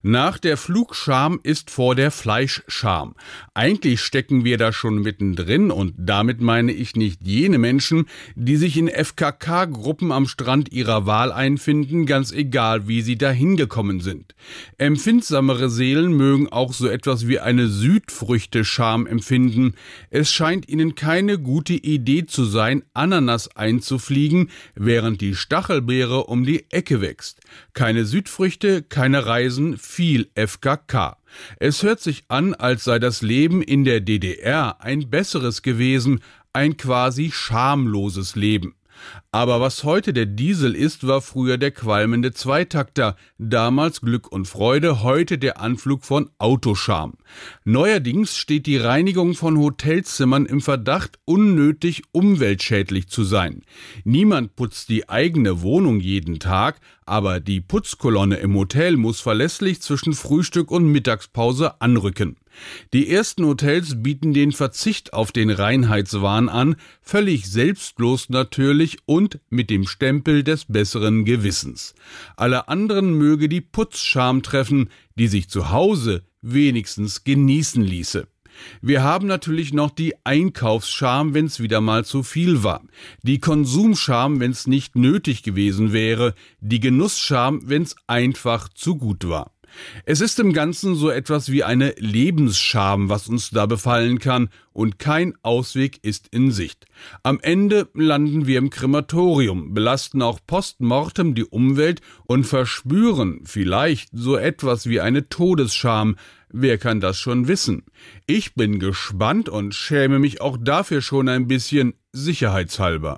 Nach der Flugscham ist vor der Fleischscham. Eigentlich stecken wir da schon mittendrin und damit meine ich nicht jene Menschen, die sich in FKK-Gruppen am Strand ihrer Wahl einfinden, ganz egal wie sie dahin gekommen sind. Empfindsamere Seelen mögen auch so etwas wie eine Südfrüchte-Scham empfinden. Es scheint ihnen keine gute Idee zu sein, Ananas einzufliegen, während die Stachelbeere um die Ecke wächst. Keine Südfrüchte, keine Reisen, viel FKK. Es hört sich an, als sei das Leben in der DDR ein besseres gewesen, ein quasi schamloses Leben. Aber was heute der Diesel ist, war früher der qualmende Zweitakter, damals Glück und Freude, heute der Anflug von Autoscham. Neuerdings steht die Reinigung von Hotelzimmern im Verdacht, unnötig umweltschädlich zu sein. Niemand putzt die eigene Wohnung jeden Tag, aber die Putzkolonne im Hotel muss verlässlich zwischen Frühstück und Mittagspause anrücken. Die ersten Hotels bieten den Verzicht auf den Reinheitswahn an, völlig selbstlos natürlich und mit dem Stempel des besseren Gewissens. Alle anderen möge die Putzscham treffen, die sich zu Hause wenigstens genießen ließe. Wir haben natürlich noch die Einkaufsscham, wenn's wieder mal zu viel war, die Konsumscham, wenn's nicht nötig gewesen wäre, die Genussscham, wenn's einfach zu gut war. Es ist im Ganzen so etwas wie eine Lebensscham, was uns da befallen kann, und kein Ausweg ist in Sicht. Am Ende landen wir im Krematorium, belasten auch postmortem die Umwelt und verspüren vielleicht so etwas wie eine Todesscham. Wer kann das schon wissen? Ich bin gespannt und schäme mich auch dafür schon ein bisschen sicherheitshalber.